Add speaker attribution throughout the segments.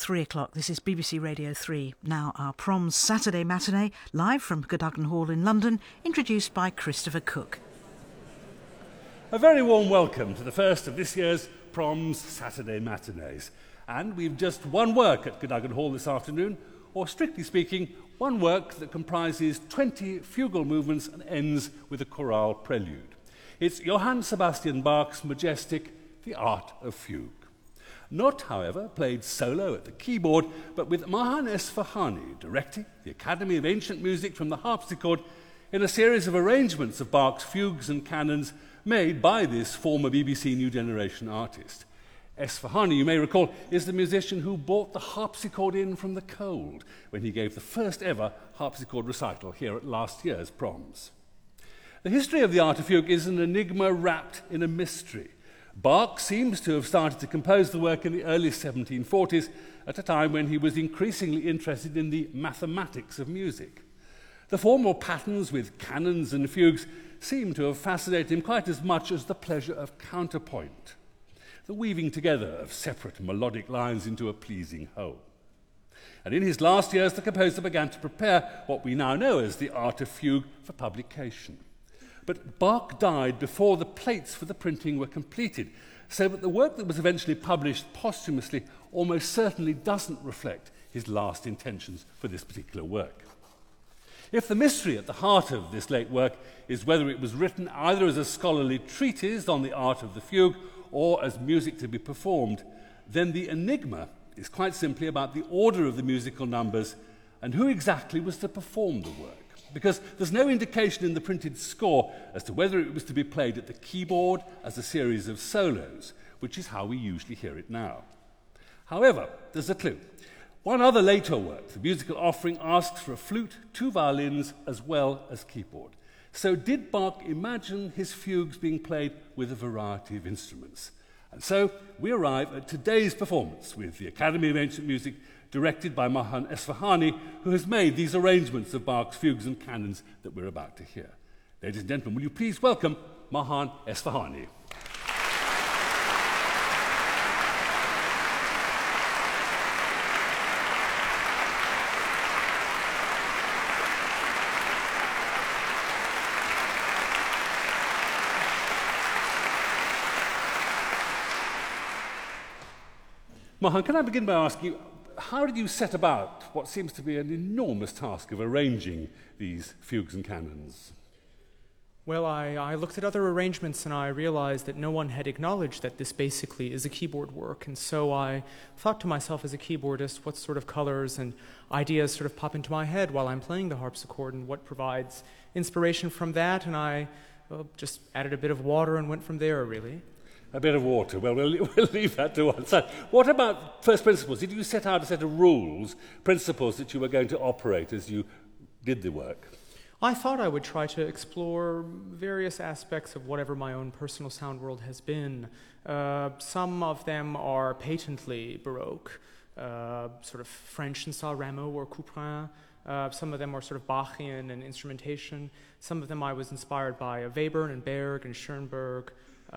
Speaker 1: 3 o'clock. This is BBC Radio 3. Now our Proms Saturday matinee, live from Cadogan Hall in London, introduced by Christopher Cook.
Speaker 2: A very warm welcome to the first of this year's Proms Saturday matinees. And we've just one work at Cadogan Hall this afternoon, or strictly speaking, one work that comprises 20 fugal movements and ends with a chorale prelude. It's Johann Sebastian Bach's majestic The Art of Fugue. Not, however, played solo at the keyboard, but with Mahan Esfahani directing the Academy of Ancient Music from the harpsichord in a series of arrangements of Bach's fugues and canons made by this former BBC New Generation artist. Esfahani, you may recall, is the musician who brought the harpsichord in from the cold when he gave the first ever harpsichord recital here at last year's Proms. The history of the Art of Fugue is an enigma wrapped in a mystery. Bach seems to have started to compose the work in the early 1740s, at a time when he was increasingly interested in the mathematics of music. The formal patterns with canons and fugues seem to have fascinated him quite as much as the pleasure of counterpoint, the weaving together of separate melodic lines into a pleasing whole. And in his last years, the composer began to prepare what we now know as the Art of Fugue for publication. But Bach died before the plates for the printing were completed, so that the work that was eventually published posthumously almost certainly doesn't reflect his last intentions for this particular work. If the mystery at the heart of this late work is whether it was written either as a scholarly treatise on the art of the fugue or as music to be performed, then the enigma is quite simply about the order of the musical numbers and who exactly was to perform the work. Because there's no indication in the printed score as to whether it was to be played at the keyboard as a series of solos, which is how we usually hear it now. However, there's a clue. One other later work, the musical offering, asks for a flute, 2 violins, as well as keyboard. So did Bach imagine his fugues being played with a variety of instruments? And so we arrive at today's performance with the Academy of Ancient Music, directed by Mahan Esfahani, who has made these arrangements of Bach's fugues and canons that we're about to hear. Ladies and gentlemen, will you please welcome Mahan Esfahani. Mahan, can I begin by asking you, how did you set about what seems to be an enormous task of arranging these fugues and canons?
Speaker 3: Well, I looked at other arrangements and I realized that no one had acknowledged that this basically is a keyboard work. And so I thought to myself as a keyboardist, what sort of colors and ideas sort of pop into my head while I'm playing the harpsichord and what provides inspiration from that. And I just added a bit of water and went from there, really.
Speaker 2: A bit of water. Well, we'll leave that to one side. What about first principles? Did you set out a set of rules, principles that you were going to operate as you did the work?
Speaker 3: I thought I would try to explore various aspects of whatever my own personal sound world has been. Some of them are patently Baroque, sort of French in style, Rameau or Couperin. Some of them are sort of Bachian in instrumentation. Some of them I was inspired by Webern and Berg and Schoenberg.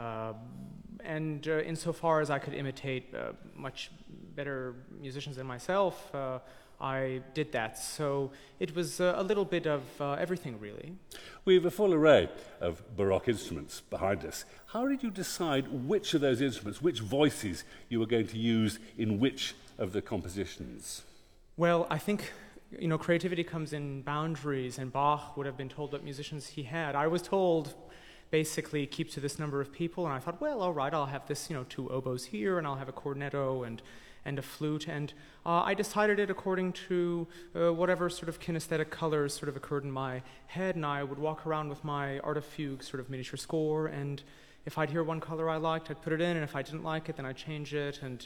Speaker 3: And insofar as I could imitate much better musicians than myself, I did that. So it was a little bit of everything, really.
Speaker 2: We have a full array of Baroque instruments behind us. How did you decide which of those instruments, which voices you were going to use in which of the compositions?
Speaker 3: Well, I think, creativity comes in boundaries, and Bach would have been told what musicians he had. I was told basically keep to this number of people, and I thought, well, all right, I'll have this, 2 oboes here, and I'll have a cornetto and a flute, and I decided it according to whatever sort of kinesthetic colors sort of occurred in my head, and I would walk around with my Art of Fugue sort of miniature score, and if I'd hear one color I liked, I'd put it in, and if I didn't like it, then I'd change it, and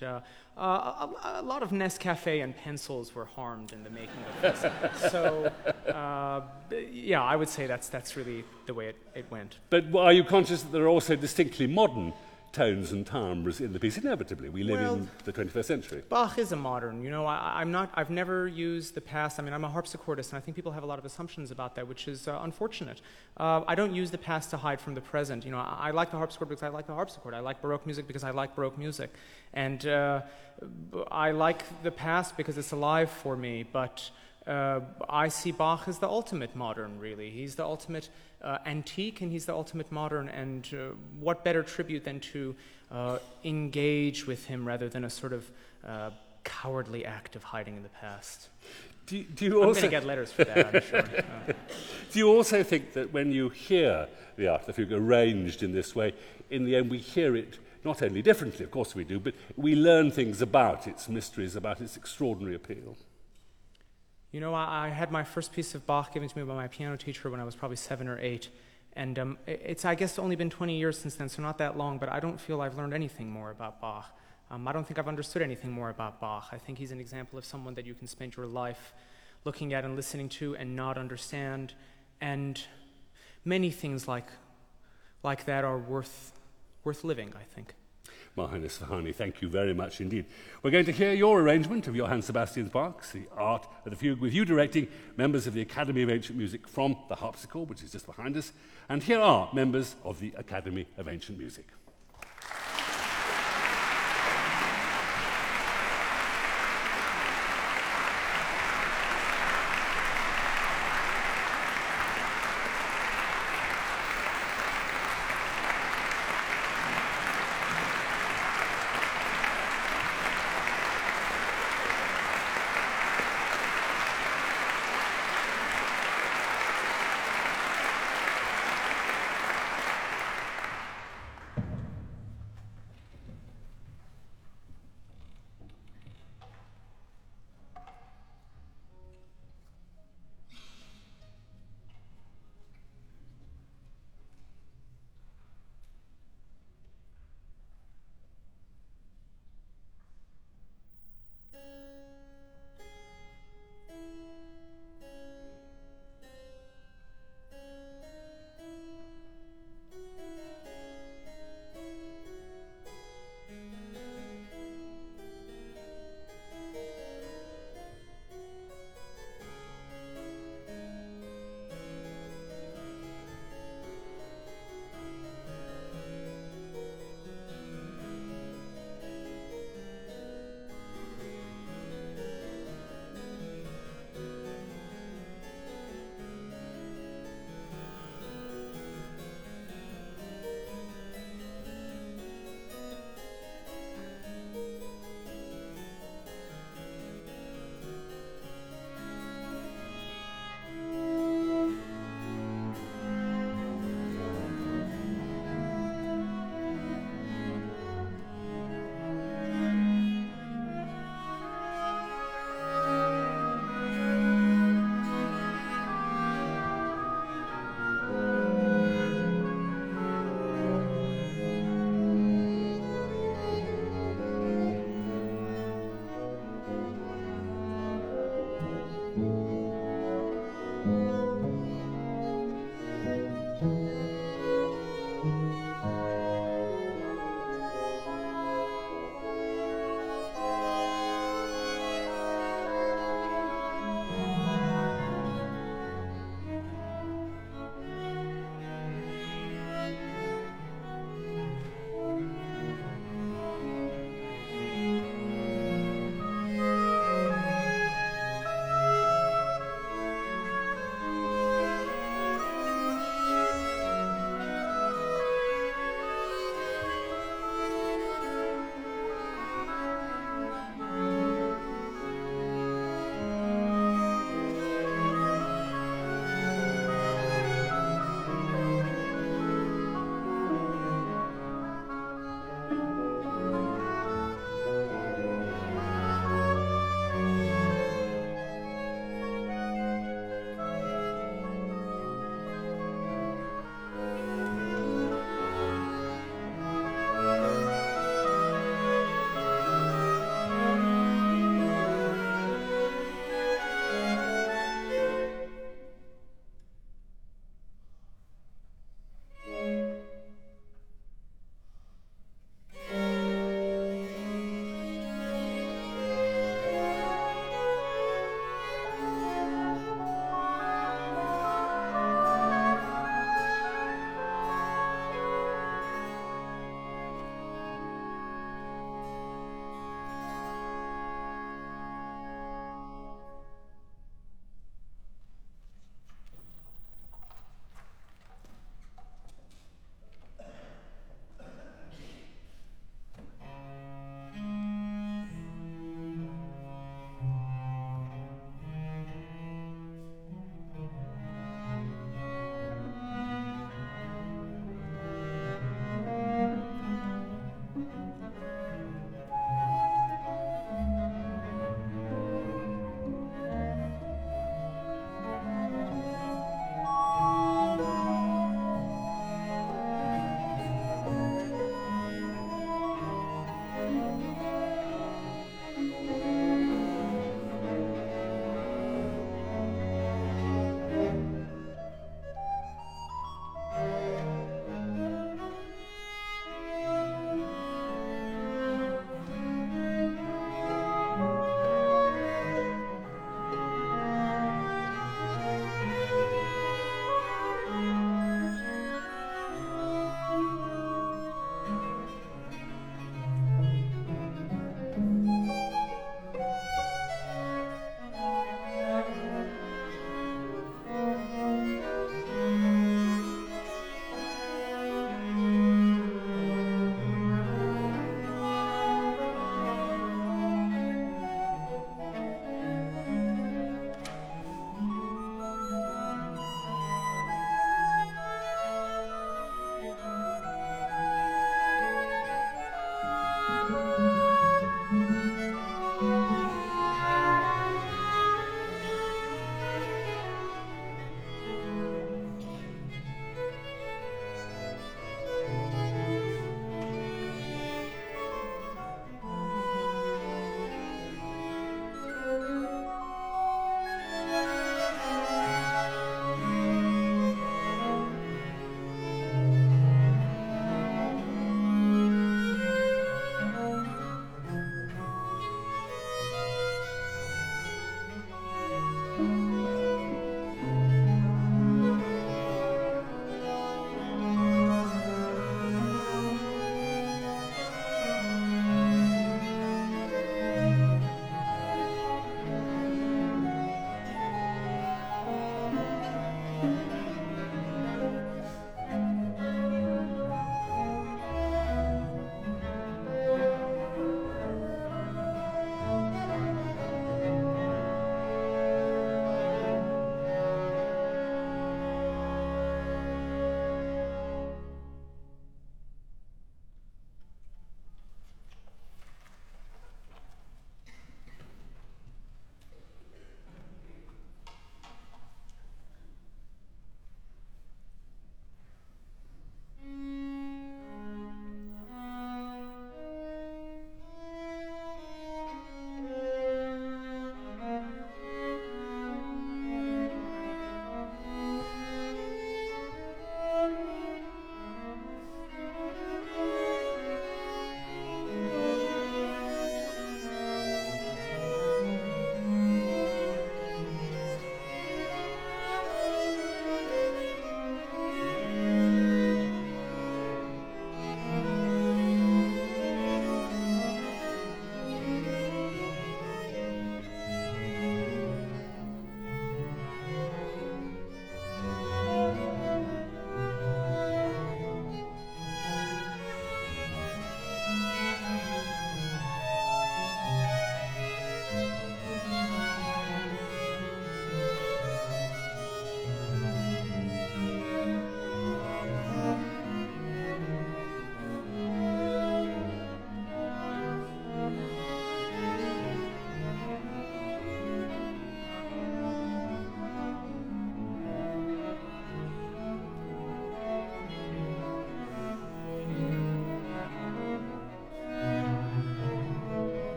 Speaker 3: a lot of Nescafe and pencils were harmed in the making of this. So, yeah, I would say that's really the way it went.
Speaker 2: But are you conscious that there are also distinctly modern tones and timbres in the piece. Inevitably, we live in the 21st century.
Speaker 3: Bach is a modern. You know, I've never used the past. I mean, I'm a harpsichordist, and I think people have a lot of assumptions about that, which is unfortunate. I don't use the past to hide from the present. You know, I like the harpsichord because I like the harpsichord. I like Baroque music because I like Baroque music. And I like the past because it's alive for me, but I see Bach as the ultimate modern, really. He's the ultimate antique, and he's the ultimate modern, and what better tribute than to engage with him rather than a sort of cowardly act of hiding in the past.
Speaker 2: Do you also...
Speaker 3: I'm going to get letters for that, I'm sure.
Speaker 2: Do you also think that when you hear the Art of the Fugue arranged in this way, in the end we hear it not only differently, of course we do, but we learn things about its mysteries, about its extraordinary appeal?
Speaker 3: You know, I had my first piece of Bach given to me by my piano teacher when I was probably 7 or 8, and it's, I guess, only been 20 years since then, so not that long, but I don't feel I've learned anything more about Bach. I don't think I've understood anything more about Bach. I think he's an example of someone that you can spend your life looking at and listening to and not understand, and many things like that are worth living, I think.
Speaker 2: Marina Svahani, thank you very much indeed. We're going to hear your arrangement of Johann Sebastian Bach's The Art of the Fugue, with you directing members of the Academy of Ancient Music from the harpsichord, which is just behind us. And here are members of the Academy of Ancient Music.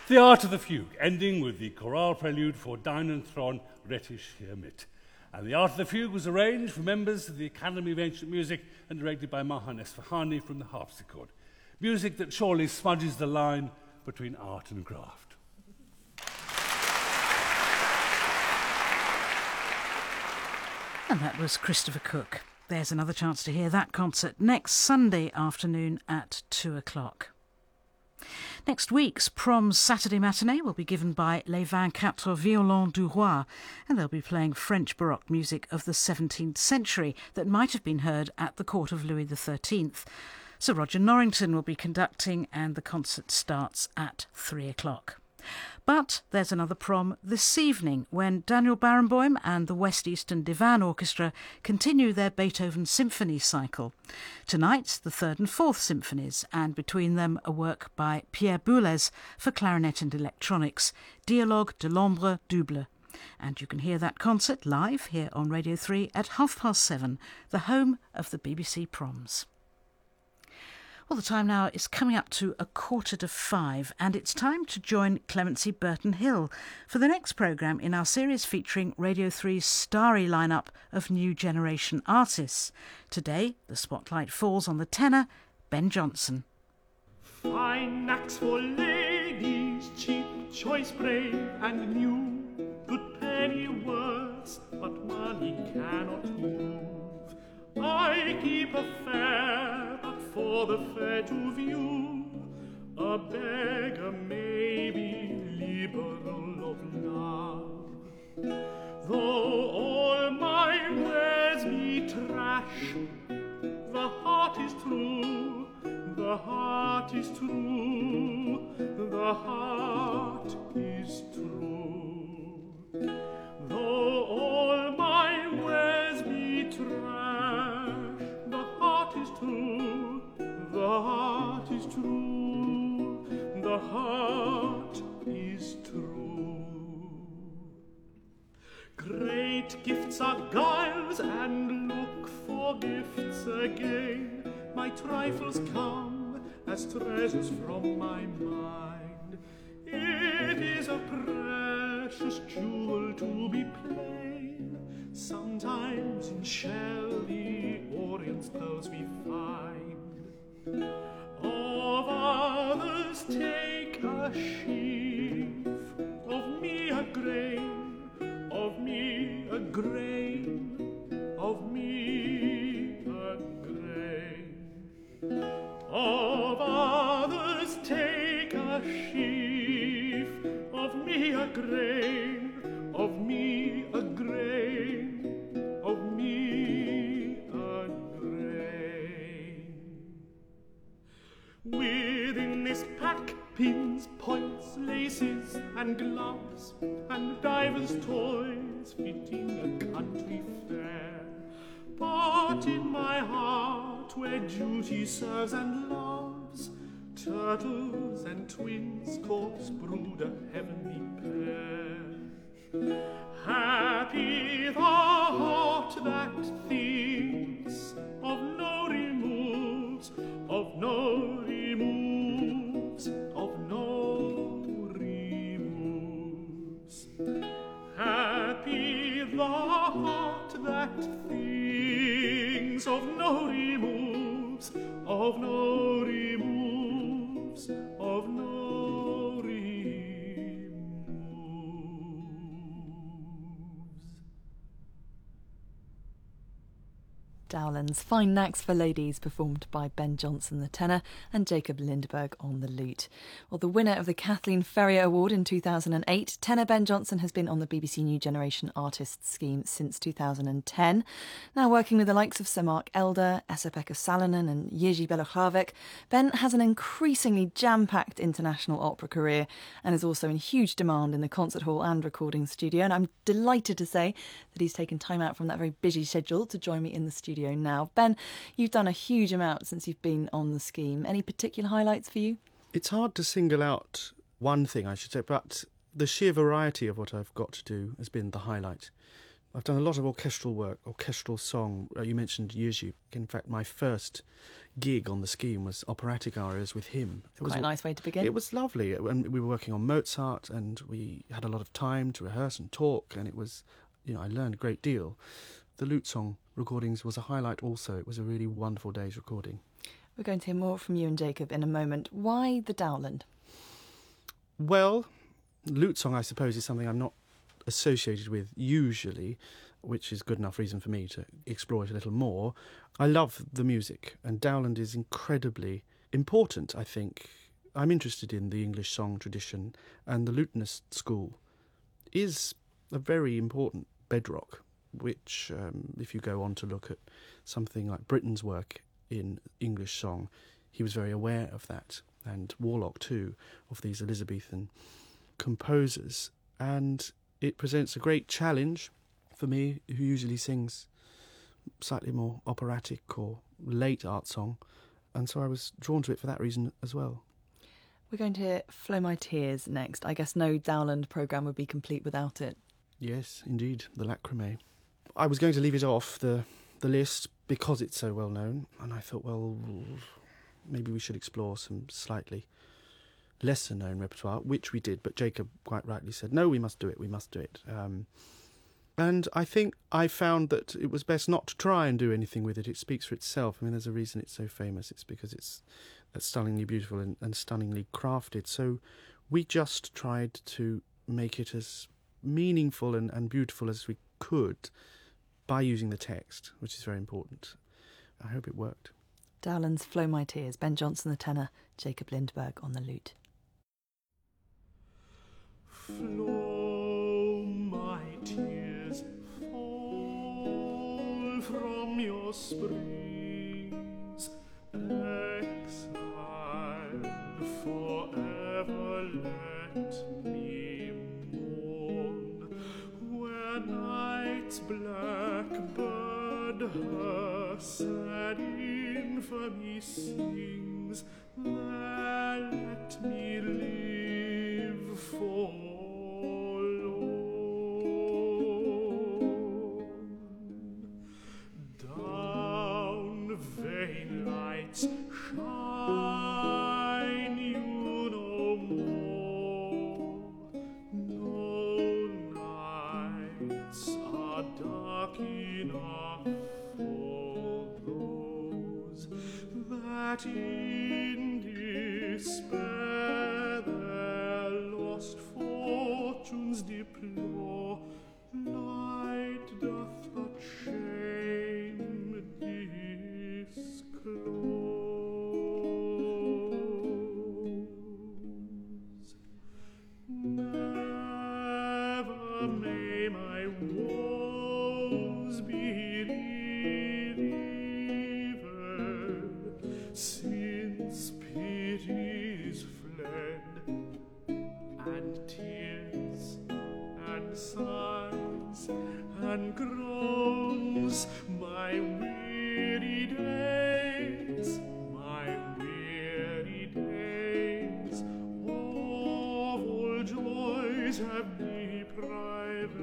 Speaker 2: The Art of the Fugue, ending with the chorale prelude for Dein und Thron rette ich hiermit. And The Art of the Fugue was arranged for members of the Academy of Ancient Music and directed by Mahan Esfahani from the harpsichord. Music that surely smudges the line between art and craft.
Speaker 1: And that was Christopher Cook. There's another chance to hear that concert next Sunday afternoon at 2:00. Next week's Proms Saturday Matinee will be given by Les 24 Violons du Roi, and they'll be playing French Baroque music of the 17th century that might have been heard at the court of Louis XIII. Sir Roger Norrington will be conducting, and the concert starts at 3:00. But there's another prom this evening when Daniel Barenboim and the West Eastern Divan Orchestra continue their Beethoven Symphony cycle. Tonight, the third and fourth symphonies, and between them a work by Pierre Boulez for clarinet and electronics, Dialogue de l'Ombre Double. And you can hear that concert live here on Radio 3 at 7:30, the home of the BBC Proms. Well, the time now is coming up to 4:45, and it's time to join Clemency Burton-Hill for the next programme in our series featuring Radio 3's starry lineup of new generation artists. Today, the spotlight falls on the tenor, Ben Jonson.
Speaker 4: Fine knacks for ladies, cheap, choice, brave and new. Good penny words, but money cannot move. I keep a fair, but for the fair to view, a beggar may be liberal of love. Though all my wares be trash, the heart is true, the heart is true, the heart is true. Though all my wares be trash, the heart is true, the heart is true, the heart is true. Great gifts are guiles, and look for gifts again. My trifles come as treasures from my mind. It is a precious jewel to be plain. Sometimes in shell the Orient's pearls we find. Of others take a sheaf, of me a grain, of me a grain, of me a grain. Of others take a sheaf, of me a grain, of me a grain, of me a grain. Within this pack, pins, points, laces, and gloves, and divers toys fitting a country fair. But in my heart, where duty serves and loves, turtles and twins course brood a heavenly pair. Happy the heart that thinks of no removes, of no removes, of no removes. Happy the heart that thinks of no removes, of no removes, of no removes.
Speaker 5: Dowland's Fine Knacks for Ladies, performed by Ben Jonson the tenor and Jacob Lindberg on the lute. Well, the winner of the Kathleen Ferrier Award in 2008, tenor Ben Jonson has been on the BBC New Generation Artists scheme since 2010. Now working with the likes of Sir Mark Elder, Esa-Pekka Salonen and Jerzy Belohlavek, Ben has an increasingly jam-packed international opera career and is also in huge demand in the concert hall and recording studio. And I'm delighted to say that he's taken time out from that very busy schedule to join me in the studio now. Ben, you've done a huge amount since you've been on the scheme. Any particular highlights for you?
Speaker 6: It's hard to single out one thing, I should say, but the sheer variety of what I've got to do has been the highlight. I've done a lot of orchestral work, orchestral song. You mentioned Jerzy. In fact, my first gig on the scheme was operatic arias with him. It was
Speaker 5: Quite a nice way to begin.
Speaker 6: It was lovely. And we were working on Mozart, and we had a lot of time to rehearse and talk, and it was, I learned a great deal. The lute song recordings was a highlight also. It was a really wonderful day's recording.
Speaker 5: We're going to hear more from you and Jacob in a moment. Why the Dowland?
Speaker 6: Well, lute song, I suppose, is something I'm not associated with usually, which is good enough reason for me to explore it a little more. I love the music, and Dowland is incredibly important, I think. I'm interested in the English song tradition, and the lutenist school is a very important bedrock, which, if you go on to look at something like Britten's work in English song, he was very aware of that, and Warlock too, of these Elizabethan composers. And it presents a great challenge for me, who usually sings slightly more operatic or late art song, and so I was drawn to it for that reason as well.
Speaker 5: We're going to hear Flow My Tears next. I guess no Dowland programme would be complete without it.
Speaker 6: Yes, indeed, the Lacrimée. I was going to leave it off the list because it's so well known, and I thought, well, maybe we should explore some slightly lesser known repertoire, which we did, but Jacob quite rightly said, no, we must do it. And I think I found that it was best not to try and do anything with it. It speaks for itself. I mean, there's a reason it's so famous. It's because it's stunningly beautiful and stunningly crafted. So we just tried to make it as meaningful and beautiful as we could by using the text, which is very important. I hope it worked.
Speaker 5: Dowland's Flow My Tears, Ben Jonson the tenor, Jacob Lindberg on the lute.
Speaker 4: Flow my tears, fall from your springs, exiled forever let me mourn, where night's blackbird her sad infamy sings, there let me live forlorn. Down, vain lights, shine you no more. No nights are dark enough for those that in despair their lost fortunes deplore. Night doth but shame disclose. Never may my woes be relieved, since pity's fled, and tears and sighs and groans, my weary days, of all joys have deprived.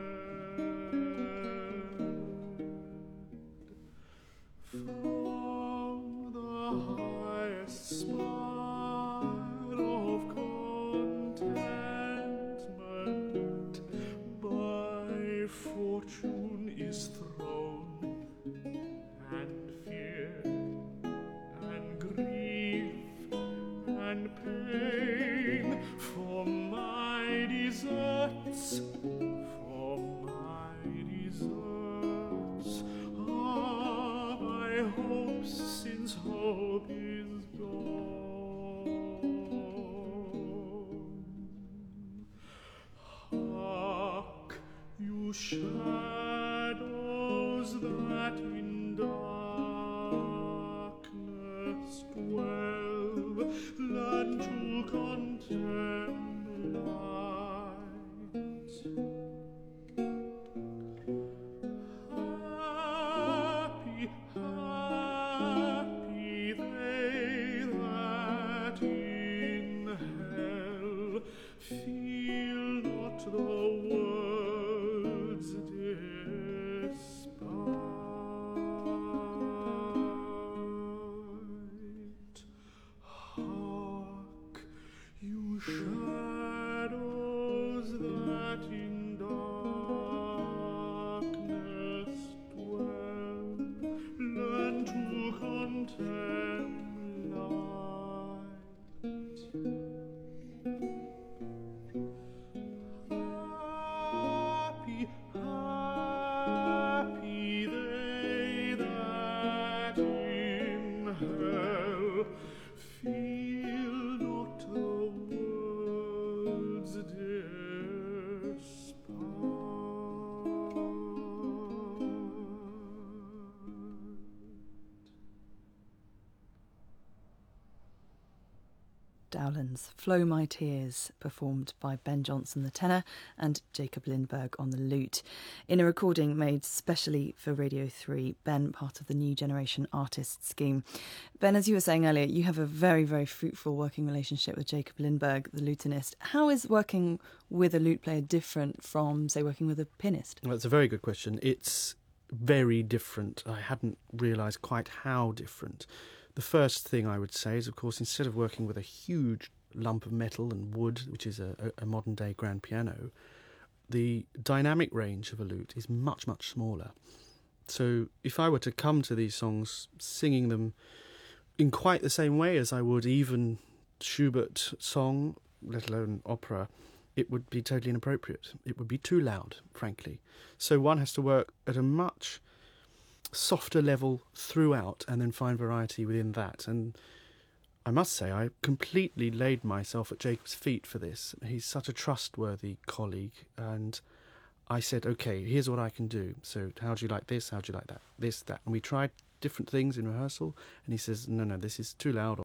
Speaker 4: From the highest smile of contentment, by fortune is thrown, and fear and grief and pain for my deserts, are my hopes, since hope is gone. Hark, you shadows that in darkness dwell, learn to contemn light. Happy they that in hell feel not the world's despite. shadows that in darkness dwell, learn to contemn light. Happy, happy they that in hell feel not the world's
Speaker 5: Dowland's Flow My Tears, performed by Ben Jonson the tenor and Jacob Lindberg on the lute, in a recording made specially for Radio 3, Ben, part of the New Generation Artists scheme. Ben, as you were saying earlier, you have a very, very fruitful working relationship with Jacob Lindberg, the lutenist. How is working with a lute player different from, say, working with a pianist?
Speaker 6: Well, it's a very good question. It's very different. I hadn't realised quite how different. The first thing I would say is, of course, instead of working with a huge lump of metal and wood, which is a modern-day grand piano, the dynamic range of a lute is much, much smaller. So if I were to come to these songs singing them in quite the same way as I would even Schubert song, let alone opera, it would be totally inappropriate. It would be too loud, frankly. So one has to work at a much softer level throughout and then find variety within that. And I must say, I completely laid myself at Jacob's feet for this. He's such a trustworthy colleague, and I said, okay, here's what I can do. So how do you like this? How do you like that? This, that. And we tried different things in rehearsal, and he says, no, this is too loud,